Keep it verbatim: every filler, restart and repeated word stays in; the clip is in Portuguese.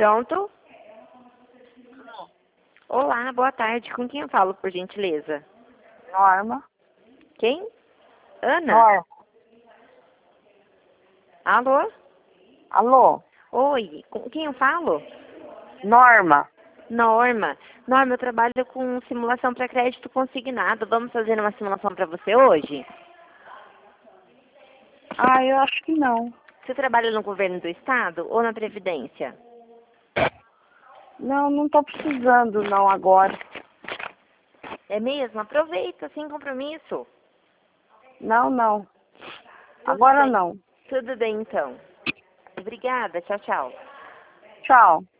Pronto? Olá, boa tarde. Com quem eu falo, por gentileza? Norma. Quem? Ana? Norma. Alô? Alô? Oi, com quem eu falo? Norma. Norma. Norma, eu trabalho com simulação para crédito consignado. Vamos fazer uma simulação para você hoje? Ah, eu acho que não. Você trabalha no governo do estado ou na Previdência? Não, não tô precisando não agora. É mesmo? Aproveita, sem compromisso. Não, não. Tudo Agora bem. não. Tudo bem, então. Obrigada. Tchau, tchau. Tchau.